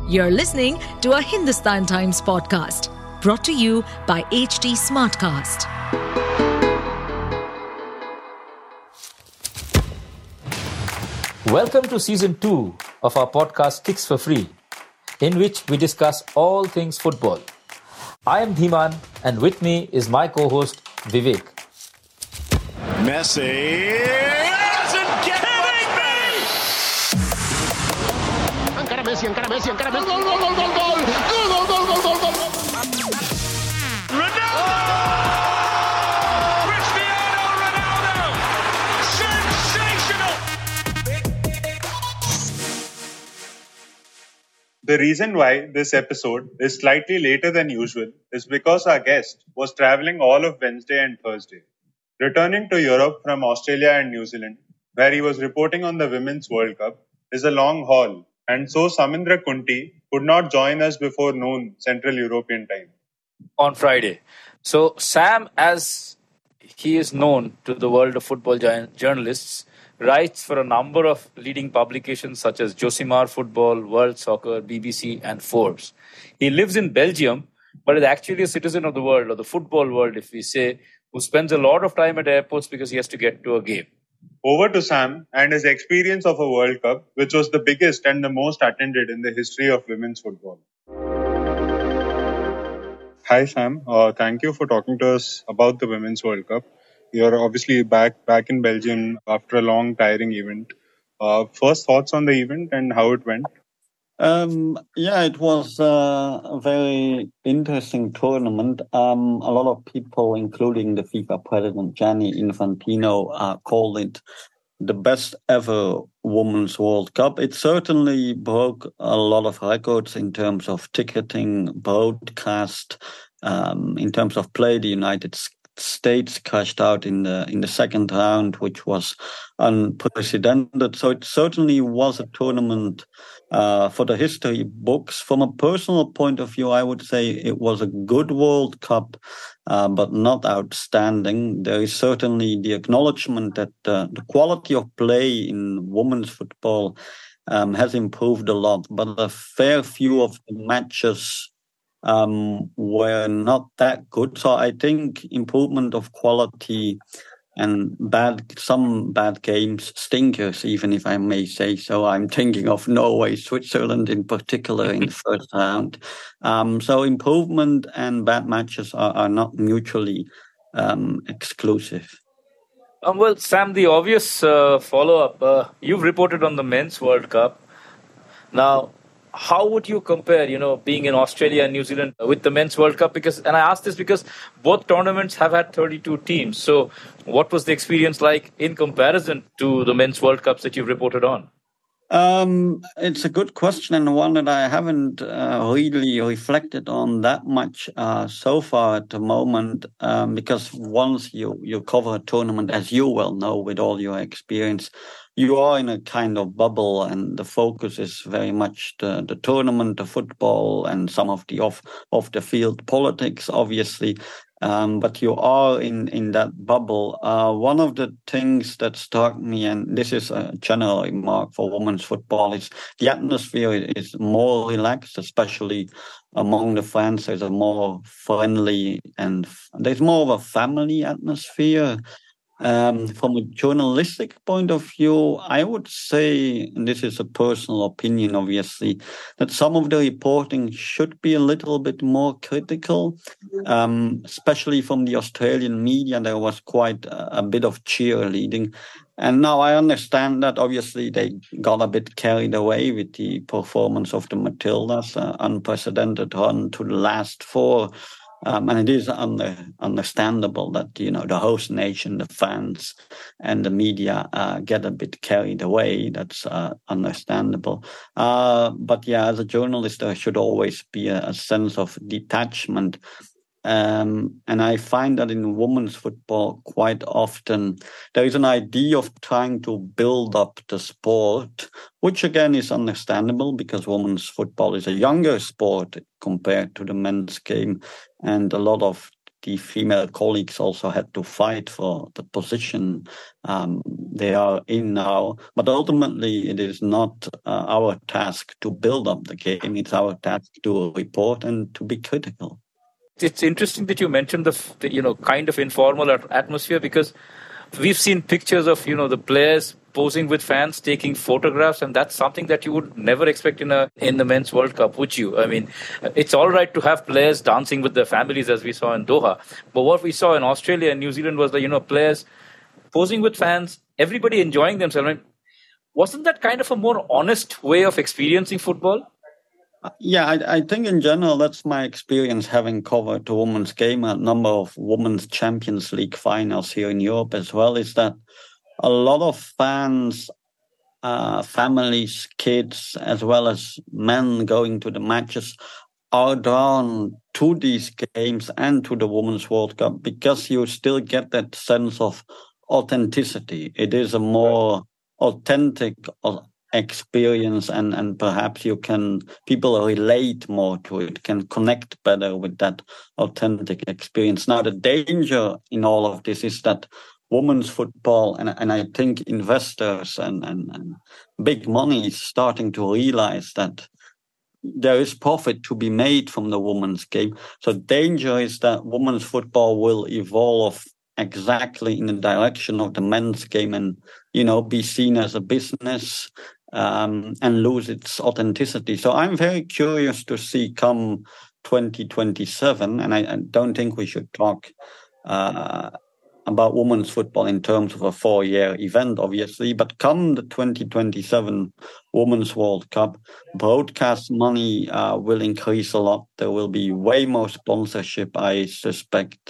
You're listening to a Hindustan Times podcast brought to you by HT Smartcast. Welcome to Season 2 of our podcast Kicks for Free, in which we discuss all things football. I am Dhiman, and with me is my co-host Vivek. Messi doesn't get much better. Encara Messi. Gol. Cristiano Ronaldo. Sensational. The reason why this episode is slightly later than usual is because our guest was traveling all of Wednesday and Thursday, returning to Europe from Australia and New Zealand, where he was reporting on the Women's World Cup, is a long haul, and so Samindra Kunti could not join us before noon Central European time. On Friday. So Sam, as he is known to the world of football journalists, writes for a number of leading publications such as Josimar Football, World Soccer, BBC and Forbes. He lives in Belgium, but is actually a citizen of the world, or the football world if we say, who spends a lot of time at airports because he has to get to a game. Over to Sam and his experience of a World Cup, which was the biggest and the most attended in the history of women's football. Hi Sam, thank you for talking to us about the Women's World Cup. You're obviously back in Belgium after a long, tiring event. First thoughts on the event and how it went? It was a very interesting tournament. A lot of people, including the FIFA president Gianni Infantino, called it the best ever Women's World Cup. It certainly broke a lot of records in terms of ticketing, broadcast, in terms of play. The United States crashed out in the second round, which was unprecedented. So it certainly was a tournament for the history books. From a personal point of view, I would say it was a good World Cup, but not outstanding. There is certainly the acknowledgement that the quality of play in women's football has improved a lot, but a fair few of the matches were not that good. So I think improvement of quality and some bad games, stinkers, even if I may say so. I'm thinking of Norway, Switzerland in particular in the first round. So improvement and bad matches are not mutually exclusive. Well, Sam, the obvious follow-up, you've reported on the Men's World Cup. Now, how would you compare, being in Australia and New Zealand with the Men's World Cup? And I ask this because both tournaments have had 32 teams. So what was the experience like in comparison to the Men's World Cups that you've reported on? It's a good question, and one that I haven't really reflected on that much so far at the moment, because once you cover a tournament, as you well know with all your experience, you are in a kind of bubble, and the focus is very much the tournament, the football, and some of the off the field politics, obviously. But you are in that bubble. One of the things that struck me, and this is a general remark for women's football, is the atmosphere is more relaxed, especially among the fans. There's a more friendly and there's more of a family atmosphere. From a journalistic point of view, I would say, and this is a personal opinion, obviously, that some of the reporting should be a little bit more critical, especially from the Australian media. There was quite a bit of cheerleading. And now I understand that obviously they got a bit carried away with the performance of the Matildas, unprecedented run to the last four. And it is understandable that, the host nation, the fans and the media get a bit carried away. That's understandable. But yeah, as a journalist, there should always be a sense of detachment. And I find that in women's football, quite often there is an idea of trying to build up the sport, which again is understandable because women's football is a younger sport compared to the men's game. And a lot of the female colleagues also had to fight for the position they are in now. But ultimately, it is not our task to build up the game. It's our task to report and to be critical. It's interesting that you mentioned the kind of informal atmosphere, because we've seen pictures of the players posing with fans, taking photographs, and that's something that you would never expect in the Men's World Cup, would you? I mean, it's all right to have players dancing with their families, as we saw in Doha, but what we saw in Australia and New Zealand was players posing with fans, everybody enjoying themselves. I mean, wasn't that kind of a more honest way of experiencing football? Yeah, I think in general, that's my experience having covered the women's game, a number of women's Champions League finals here in Europe as well, is that a lot of fans, families, kids, as well as men going to the matches are drawn to these games and to the Women's World Cup because you still get that sense of authenticity. It is a more authentic experience, and perhaps people relate more to it, can connect better with that authentic experience. Now, the danger in all of this is that women's football, and I think investors and big money is starting to realize that there is profit to be made from the women's game. So danger is that women's football will evolve exactly in the direction of the men's game and, be seen as a business and lose its authenticity. So I'm very curious to see come 2027, and I don't think we should talk about women's football in terms of a 4-year event, obviously, but come the 2027 Women's World Cup, broadcast money will increase a lot. There will be way more sponsorship, I suspect.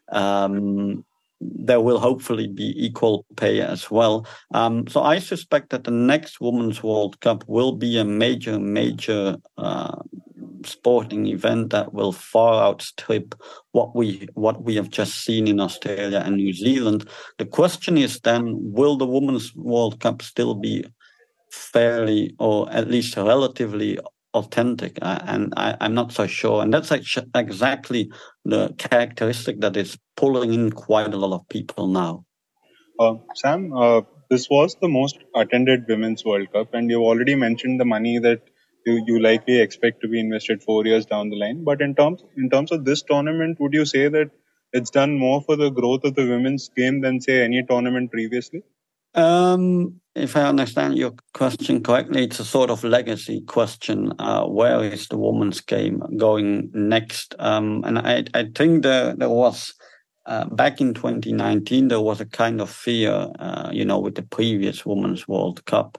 There will hopefully be equal pay as well. So I suspect that the next Women's World Cup will be a major sporting event that will far outstrip what we have just seen in Australia and New Zealand. The question is then, will the Women's World Cup still be fairly, or at least relatively, authentic? And I'm not so sure. And that's exactly the characteristic that is pulling in quite a lot of people now. Sam, this was the most attended Women's World Cup, and you've already mentioned the money that you likely expect to be invested 4 years down the line. But in terms of this tournament, would you say that it's done more for the growth of the women's game than, say, any tournament previously? If I understand your question correctly, it's a sort of legacy question. Where is the women's game going next? And I think there was, back in 2019, there was a kind of fear, with the previous Women's World Cup.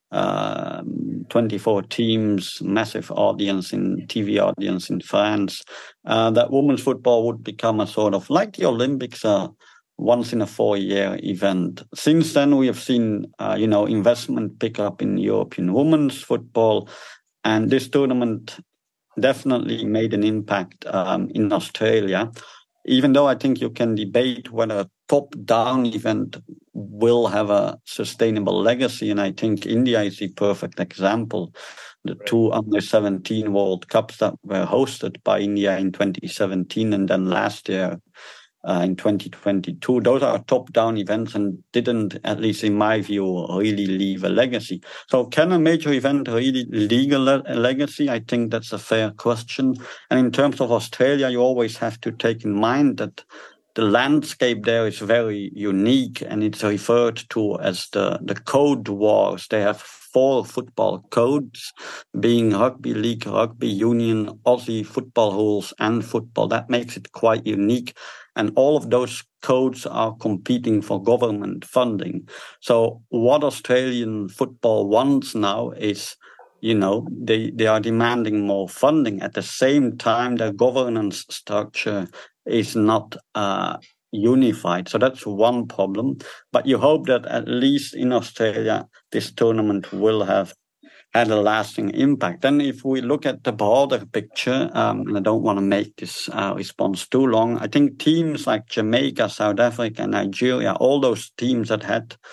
24 teams, massive TV audience in France, that women's football would become a sort of, like the Olympics, once in a 4-year event. Since then, we have seen, investment pick up in European women's football, and this tournament definitely made an impact in Australia. Even though I think you can debate whether a top-down event will have a sustainable legacy, and I think India is the perfect example. The two under-17 World Cups that were hosted by India in 2017 and then last year in 2022, those are top-down events and didn't, at least in my view, really leave a legacy. So can a major event really leave a legacy? I think that's a fair question. And in terms of Australia, you always have to take in mind that the landscape there is very unique, and it's referred to as the code wars. They have 4 football codes, being rugby league, rugby union, Aussie football rules, and football. That makes it quite unique. And all of those codes are competing for government funding. So what Australian football wants now is, they are demanding more funding. At the same time, their governance structure is not unified. So that's one problem. But you hope that at least in Australia, this tournament will have had a lasting impact. Then if we look at the broader picture, and I don't want to make this response too long, I think teams like Jamaica, South Africa, Nigeria, all those teams that had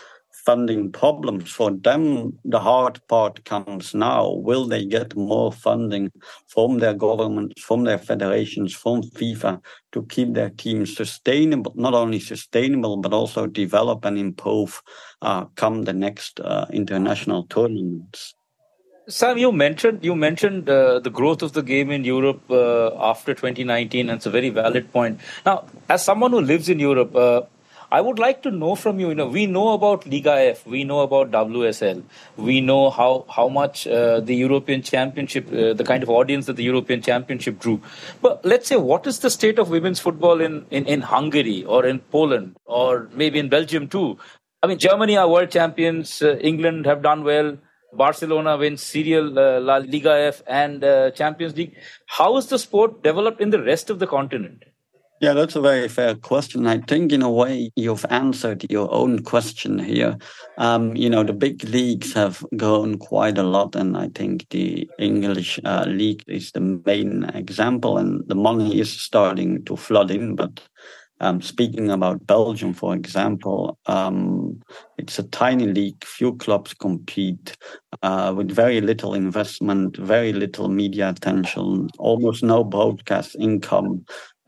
funding problems. For them, the hard part comes now. Will they get more funding from their governments, from their federations, from FIFA to keep their teams sustainable, not only sustainable, but also develop and improve come the next international tournaments? Sam, you mentioned the growth of the game in Europe after 2019, and it's a very valid point. Now, as someone who lives in Europe, I would like to know from you. We know about Liga F, we know about WSL, we know how much the European Championship, the kind of audience that the European Championship drew. But let's say, what is the state of women's football in Hungary or in Poland or maybe in Belgium too? I mean, Germany are world champions. England have done well. Barcelona wins serial La Liga F and Champions League. How is the sport developed in the rest of the continent? Yeah, that's a very fair question. I think in a way you've answered your own question here. The big leagues have grown quite a lot, and I think the English league is the main example, and the money is starting to flood in. But speaking about Belgium, for example, it's a tiny league. Few clubs compete with very little investment, very little media attention, almost no broadcast income,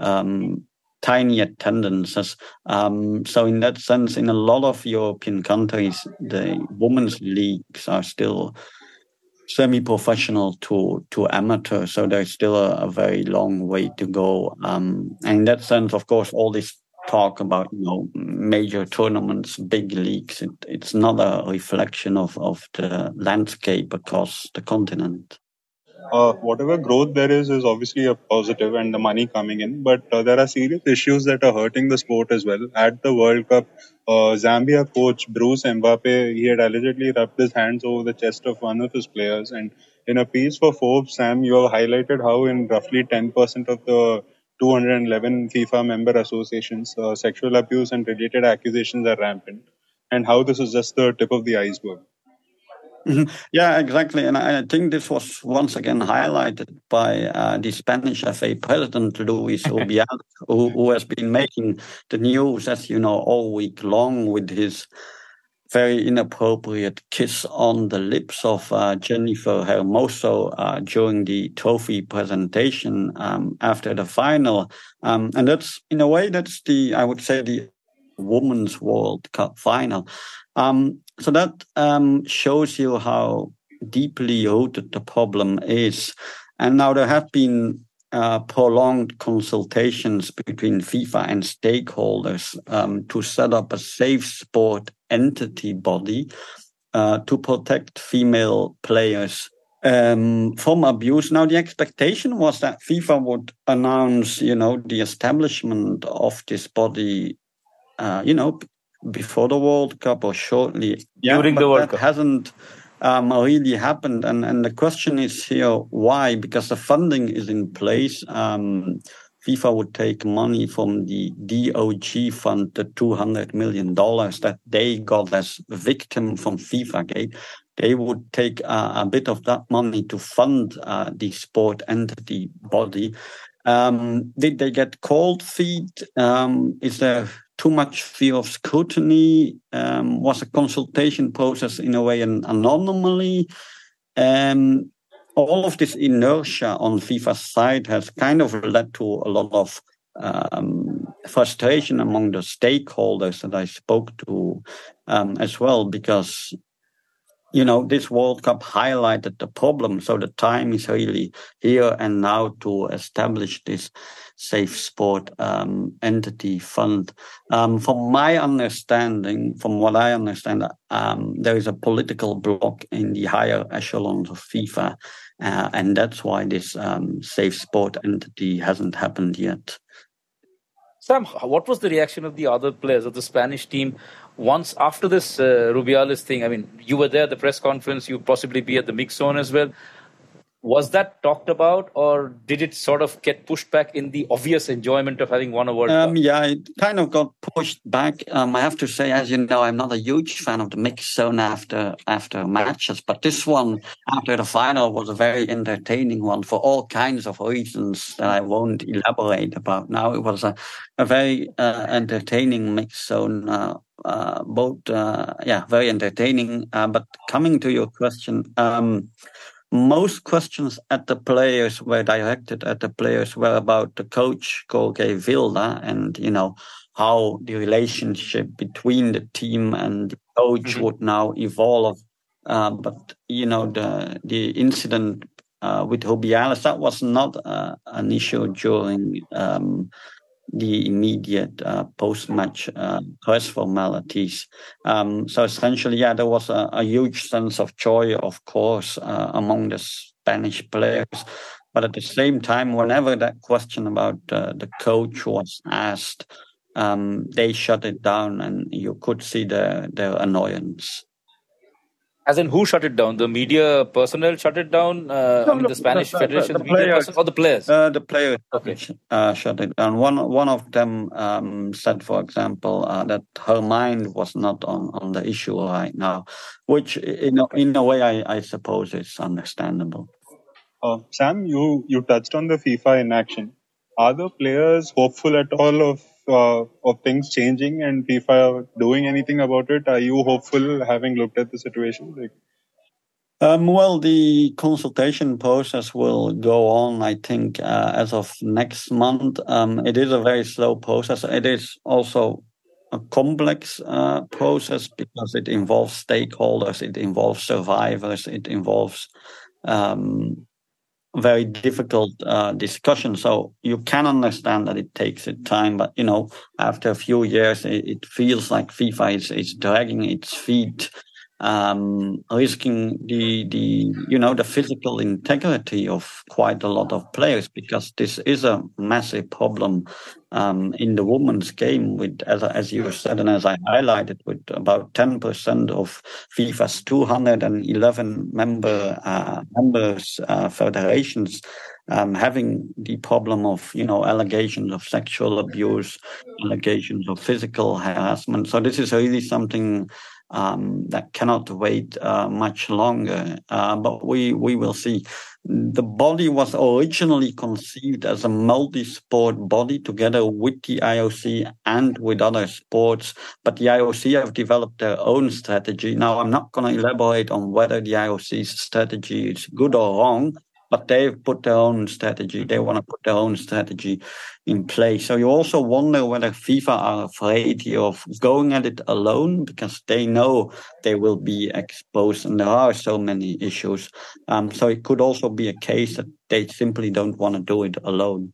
tiny attendances. So in that sense, in a lot of European countries, the women's leagues are still semi-professional to amateur, so there's still a very long way to go. And in that sense, of course, all this talk about major tournaments, big leagues, it's not a reflection of the landscape across the continent. Whatever growth there is obviously a positive, and the money coming in, but there are serious issues that are hurting the sport as well. At the World Cup, Zambia coach Bruce Mbappe, he had allegedly rubbed his hands over the chest of one of his players, and in a piece for Forbes, Sam, you have highlighted how in roughly 10% of the 211 FIFA member associations, sexual abuse and related accusations are rampant, and how this is just the tip of the iceberg. Yeah, exactly. And I think this was once again highlighted by the Spanish FA president, Luis Rubiales, who has been making the news, as you know, all week long with his very inappropriate kiss on the lips of Jennifer Hermoso during the trophy presentation after the final. And that's, in a way, that's I would say, the Women's World Cup final. So that shows you how deeply rooted the problem is. And now there have been prolonged consultations between FIFA and stakeholders to set up a safe sport entity body to protect female players from abuse. Now, the expectation was that FIFA would announce, the establishment of this body, before the World Cup or shortly. During the World Cup. That hasn't really happened. And the question is here, why? Because the funding is in place. FIFA would take money from the DOJ fund, the $200 million that they got as victim from FIFA Gate. They would take a bit of that money to fund the sport entity body. Did they get cold feet? Is there too much fear of scrutiny? Was a consultation process in a way an anomaly? All of this inertia on FIFA's side has kind of led to a lot of frustration among the stakeholders that I spoke to as well, because this World Cup highlighted the problem. So the time is really here and now to establish this safe sport entity fund. From what I understand, there is a political bloc in the higher echelons of FIFA, and that's why this safe sport entity hasn't happened yet. Sam, what was the reaction of the other players of the Spanish team once after this Rubiales thing? I mean, you were there at the press conference, you possibly be at the mix zone as well. Was that talked about, or did it sort of get pushed back in the obvious enjoyment of having won a World Cup? Yeah, it kind of got pushed back. I have to say, as you know, I'm not a huge fan of the mix zone after matches, but this one after the final was a very entertaining one for all kinds of reasons that I won't elaborate about now. It was a very entertaining mix zone very entertaining. But coming to your question, most questions at the players were directed at the players were about the coach, Jorge Vilda, and, how the relationship between the team and the coach would now evolve. But, the incident with Rubiales, that was not an issue during the immediate post-match press formalities. So essentially, there was a huge sense of joy, of course, among the Spanish players. But at the same time, whenever that question about the coach was asked, they shut it down, and you could see their annoyance. As in, who shut it down? The media personnel shut it down? The Spanish Federation's media personnel, or the players? The players okay. Shut it down. One of them said, for example, that her mind was not on the issue right now, which in a way I suppose is understandable. Sam, you touched on the FIFA inaction. Are the players hopeful at all of things changing and FIFA doing anything about it? Are you hopeful, having looked at the situation? Well, the consultation process will go on, I think, as of next month. It is a very slow process. It is also a complex process because it involves stakeholders, it involves survivors, it involves very difficult discussion. So you can understand that it takes its time, but after a few years, it feels like FIFA is dragging its feet, risking the physical integrity of quite a lot of players, because this is a massive problem in the women's game, with, as you said and as I highlighted, with about 10% of FIFA's 211 members federations having the problem of allegations of sexual abuse, allegations of physical harassment. So this is really something that cannot wait much longer. But we will see. The body was originally conceived as a multi-sport body together with the IOC and with other sports, but the IOC have developed their own strategy. Now, I'm not going to elaborate on whether the IOC's strategy is good or wrong, but they've put their own strategy. They want to put their own strategy in place. So you also wonder whether FIFA are afraid here of going at it alone, because they know they will be exposed and there are so many issues. So it could also be a case that they simply don't want to do it alone.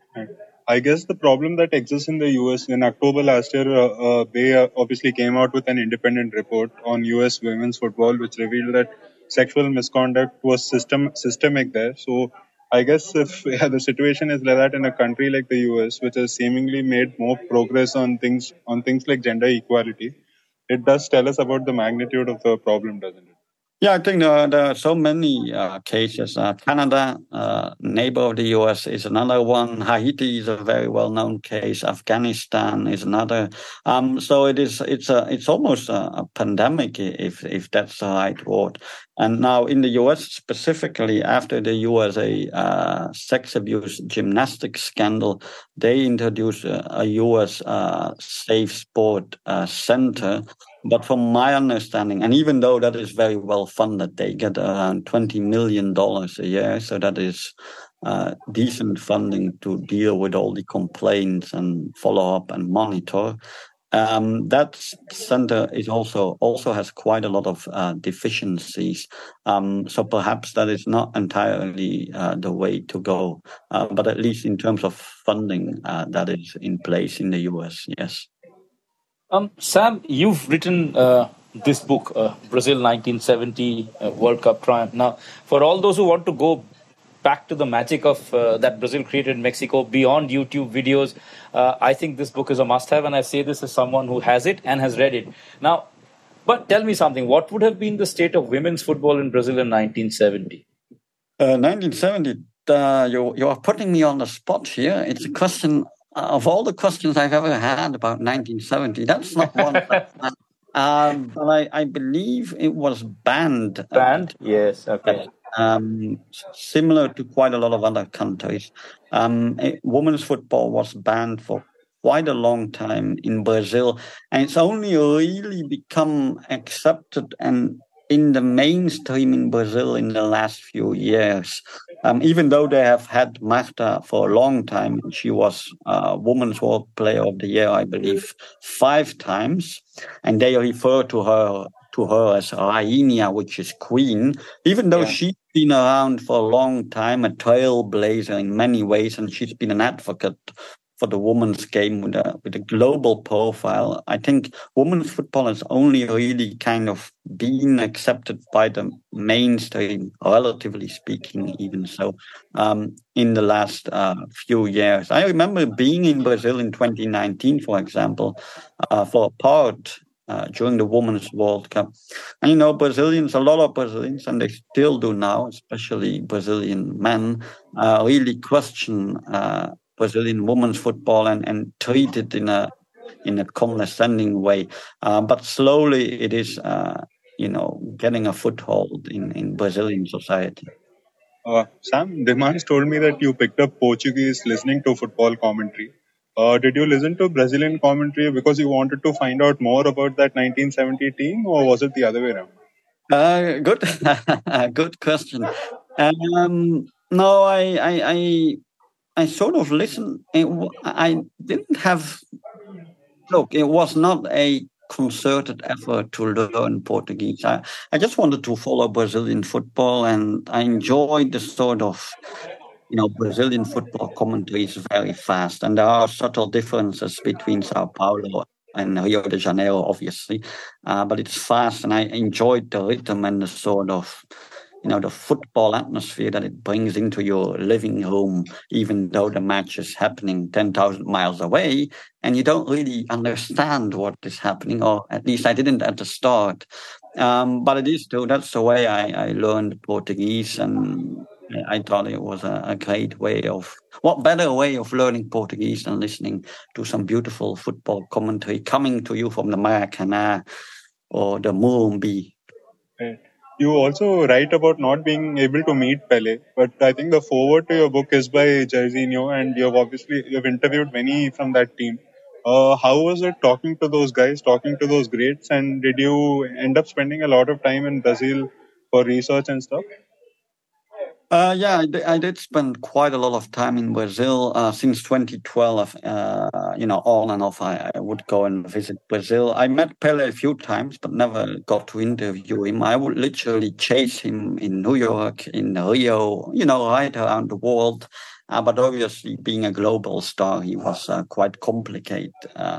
I guess the problem that exists in the US, in October last year, they obviously came out with an independent report on US women's football, which revealed that sexual misconduct was systemic there. So I guess if the situation is like that in a country like the US, which has seemingly made more progress on things like gender equality, it does tell us about the magnitude of the problem, doesn't it? Yeah, I think there are so many cases. Canada, neighbor of the US, is another one. Haiti is a very well-known case. Afghanistan is another. So it's almost a pandemic, if that's the right word. And now in the US specifically, after the USA sex abuse gymnastics scandal, they introduced a US safe sport center. But from my understanding, and even though that is very well funded, they get around $20 million a year. So that is decent funding to deal with all the complaints and follow up and monitor. That center is also has quite a lot of deficiencies. So perhaps that is not entirely the way to go. But at least in terms of funding, that is in place in the US, yes. Sam, you've written this book, Brazil 1970 World Cup Triumph. Now, for all those who want to go back to the magic of that Brazil created in Mexico beyond YouTube videos, I think this book is a must-have, and I say this as someone who has it and has read it. Now, but tell me something. What would have been the state of women's football in Brazil in 1970? 1970, you are putting me on the spot here. It's a question... of all the questions I've ever had about 1970, that's not one. But I believe it was banned. Banned? Yes, okay. Similar to quite a lot of other countries. Women's football was banned for quite a long time in Brazil, and it's only really become accepted and in the mainstream in Brazil in the last few years. Even though they have had Marta for a long time, she was Women's World Player of the Year, I believe, 5 times, and they refer to her as Rainha, which is queen, even though she's been around for a long time, a trailblazer in many ways, and she's been an advocate for the women's game with a global profile. I think women's football has only really kind of been accepted by the mainstream, relatively speaking, even so, in the last few years. I remember being in Brazil in 2019, for example, for a part during the Women's World Cup. And, a lot of Brazilians, and they still do now, especially Brazilian men, really question Brazilian women's football and treat it in a condescending way. But slowly it is, getting a foothold in Brazilian society. Sam, Dimans told me that you picked up Portuguese listening to football commentary. Did you listen to Brazilian commentary because you wanted to find out more about that 1970 team, or was it the other way around? Good question. No, I sort of listened. I didn't have. Look, it was not a concerted effort to learn Portuguese. I just wanted to follow Brazilian football, and I enjoyed the sort of, Brazilian football commentary is very fast, and there are subtle differences between Sao Paulo and Rio de Janeiro, obviously, but it's fast, and I enjoyed the rhythm and the sort of, the football atmosphere that it brings into your living room, even though the match is happening 10,000 miles away, and you don't really understand what is happening, or at least I didn't at the start. But it is true. That's the way I learned Portuguese, and I thought it was a great way what better way of learning Portuguese than listening to some beautiful football commentary coming to you from the Maracanã or the Morumbi. Right. You also write about not being able to meet Pele, but I think the foreword to your book is by Jairzinho, and you've interviewed many from that team. How was it talking to those guys, talking to those greats, and did you end up spending a lot of time in Brazil for research and stuff? Yeah, I did spend quite a lot of time in Brazil since 2012. On and off, I would go and visit Brazil. I met Pele a few times, but never got to interview him. I would literally chase him in New York, in Rio, right around the world. But obviously, being a global star, he was quite complicated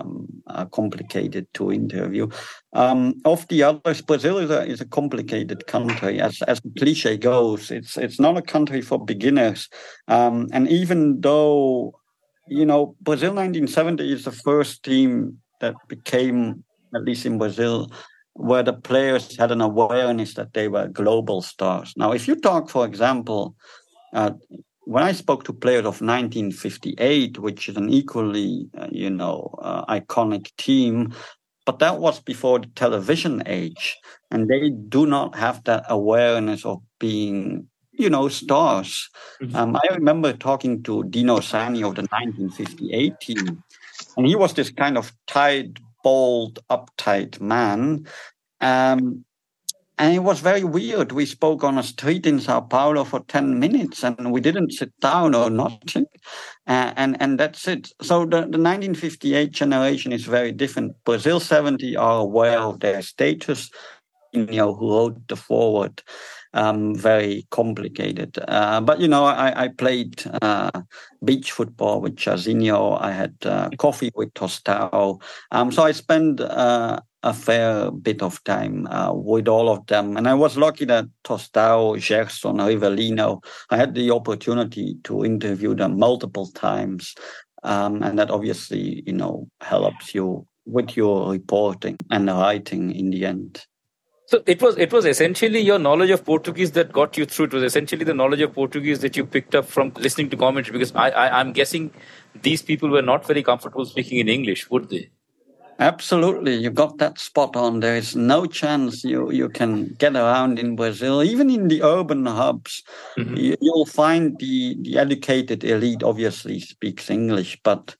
to interview. Of the others, Brazil is a complicated country. As the cliche goes, it's not a country for beginners. And even though, Brazil 1970 is the first team that became, at least in Brazil, where the players had an awareness that they were global stars. Now, if you talk, for example, when I spoke to players of 1958, which is an equally, iconic team, but that was before the television age, and they do not have that awareness of being, stars. Mm-hmm. I remember talking to Dino Sani of the 1958 team, and he was this kind of tight, bold, uptight man. And it was very weird. We spoke on a street in Sao Paulo for 10 minutes and we didn't sit down or nothing. And that's it. So the 1958 generation is very different. Brazil 70 are aware of their status. Who wrote the foreword, very complicated. But, I played beach football with Jairzinho. I had coffee with Tostão. So I spent a fair bit of time with all of them. And I was lucky that Tostão, Gerson, Rivelino, I had the opportunity to interview them multiple times. And that obviously, helps you with your reporting and writing in the end. So it was essentially your knowledge of Portuguese that got you through. It was essentially the knowledge of Portuguese that you picked up from listening to commentary, because I'm guessing these people were not very comfortable speaking in English, would they? Absolutely. You got that spot on. There is no chance you can get around in Brazil. Even in the urban hubs, you'll find the educated elite obviously speaks English, but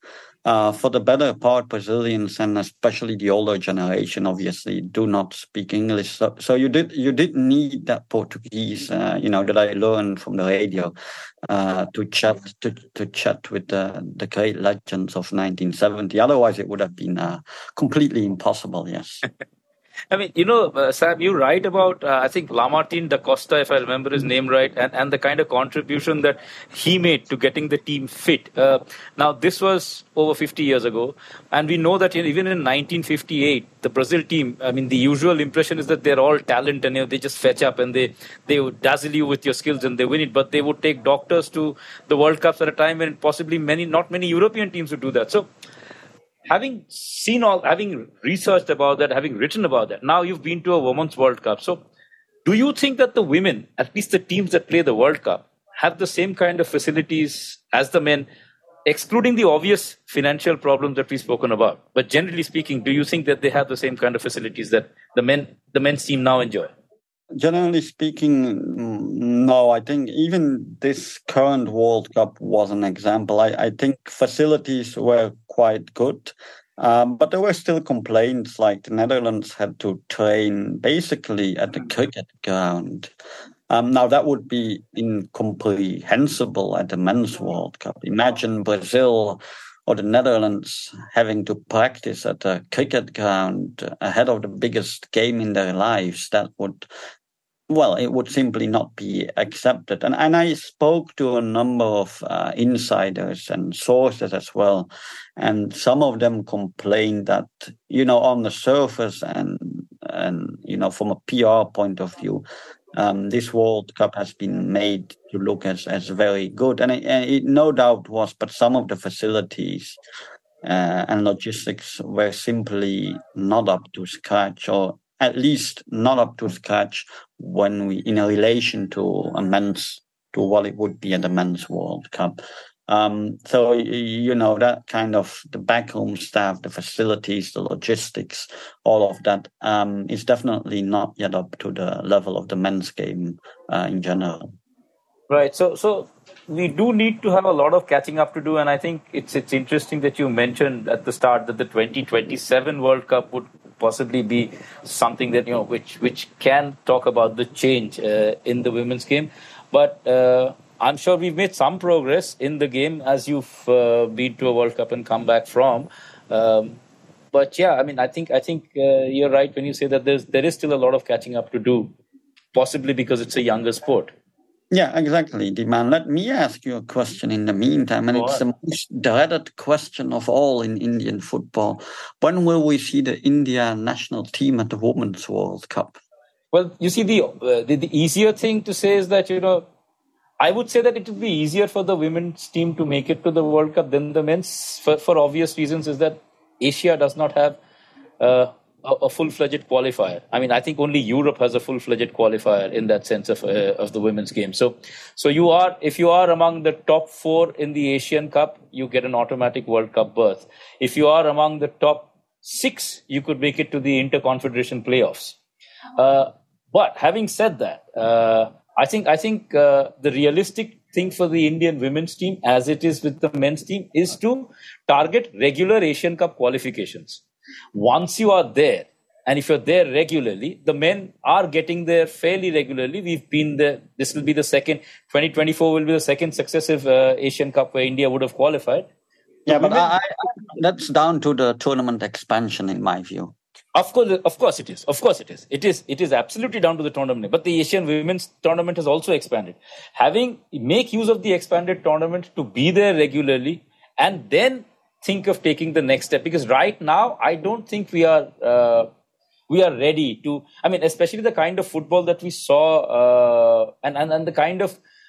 For the better part, Brazilians and especially the older generation obviously do not speak English. So you did need that Portuguese, that I learned from the radio, to chat with the great legends of 1970. Otherwise, it would have been completely impossible. Yes. I mean, Sam, you write about, I think, Lamartine da Costa, if I remember his name right, and the kind of contribution that he made to getting the team fit. Now, this was over 50 years ago, and we know that even in 1958, the Brazil team, I mean, the usual impression is that they're all talent and they just fetch up and they would dazzle you with your skills and they win it, but they would take doctors to the World Cups at a time when possibly not many European teams would do that. So, having researched about that, having written about that, now you've been to a Women's World Cup. So do you think that the women, at least the teams that play the World Cup, have the same kind of facilities as the men, excluding the obvious financial problems that we've spoken about? But generally speaking, do you think that they have the same kind of facilities that the men's team now enjoy? Generally speaking, no. I think even this current World Cup was an example. I think facilities were quite good, but there were still complaints, like the Netherlands had to train basically at the cricket ground. Now, that would be incomprehensible at the Men's World Cup. Imagine Brazil or the Netherlands having to practice at a cricket ground ahead of the biggest game in their lives. It would simply not be accepted. And I spoke to a number of insiders and sources as well. And some of them complained that, on the surface and from a PR point of view, this World Cup has been made to look as very good. And it no doubt was, but some of the facilities and logistics were simply not up to scratch, or at least not up to scratch in a relation to what it would be at the Men's World Cup. So, that kind of the backroom staff, the facilities, the logistics, all of that is definitely not yet up to the level of the men's game in general. Right. So we do need to have a lot of catching up to do. And I think it's interesting that you mentioned at the start that the 2027 World Cup would possibly be something that, which can talk about the change in the women's game. But I'm sure we've made some progress in the game as you've been to a World Cup and come back from. But yeah, I mean, I think you're right when you say that there is still a lot of catching up to do, possibly because it's a younger sport. Yeah, exactly, Dhiman. Let me ask you a question in the meantime, and it's the most dreaded question of all in Indian football. When will we see the India national team at the Women's World Cup? Well, you see, the easier thing to say is that, I would say that it would be easier for the women's team to make it to the World Cup than the men's, for obvious reasons, is that Asia does not have a full-fledged qualifier. I mean, I think only Europe has a full-fledged qualifier in that sense of the women's game. So if you are among the top 4 in the Asian Cup, you get an automatic World Cup berth. If you are among the top 6, you could make it to the Interconfederation playoffs. But having said that, I think the realistic thing for the Indian women's team, as it is with the men's team, is to target regular Asian Cup qualifications. Once you are there, and if you're there regularly, the men are getting there fairly regularly. We've been there. This will be the second. 2024 will be the second successive Asian Cup where India would have qualified. Yeah, but that's down to the tournament expansion, in my view. Of course it is. It is absolutely down to the tournament. But the Asian Women's Tournament has also expanded. Make use of the expanded tournament to be there regularly, and then think of taking the next step. Because right now, I don't think we are ready to. I mean, especially the kind of football that we saw, and the kind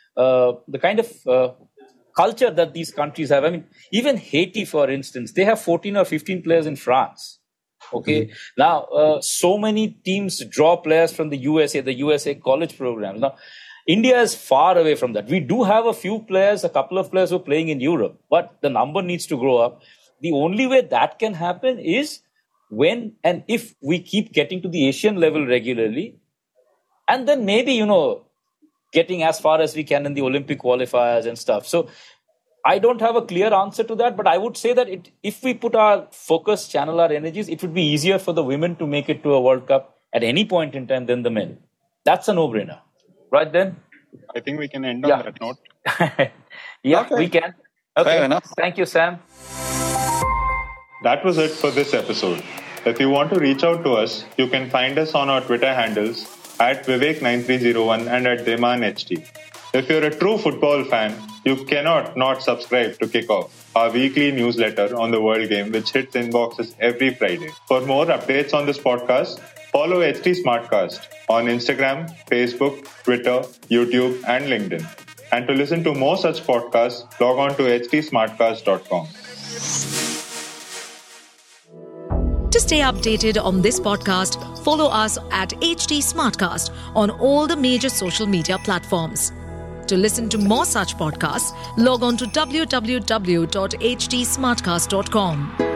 of culture that these countries have. I mean, even Haiti, for instance, they have 14 or 15 players in France. Okay. Mm-hmm. Now, so many teams draw players from the USA college programs. Now, India is far away from that. We do have a couple of players who are playing in Europe, but the number needs to grow up. The only way that can happen is when and if we keep getting to the Asian level regularly, and then maybe, getting as far as we can in the Olympic qualifiers and stuff. So I don't have a clear answer to that, but I would say that if we put our focus, channel our energies, it would be easier for the women to make it to a World Cup at any point in time than the men. That's a no-brainer. Right then? I think we can end on that note. We can. Okay. Fair enough. Thank you, Sam. That was it for this episode. If you want to reach out to us, you can find us on our Twitter handles at Vivek9301 and at DemanHT. If you're a true football fan, you cannot not subscribe to Kickoff, our weekly newsletter on the World Game, which hits inboxes every Friday. For more updates on this podcast, follow HT Smartcast on Instagram, Facebook, Twitter, YouTube, and LinkedIn. And to listen to more such podcasts, log on to htsmartcast.com. To stay updated on this podcast, follow us at HT Smartcast on all the major social media platforms. To listen to more such podcasts, log on to www.htsmartcast.com.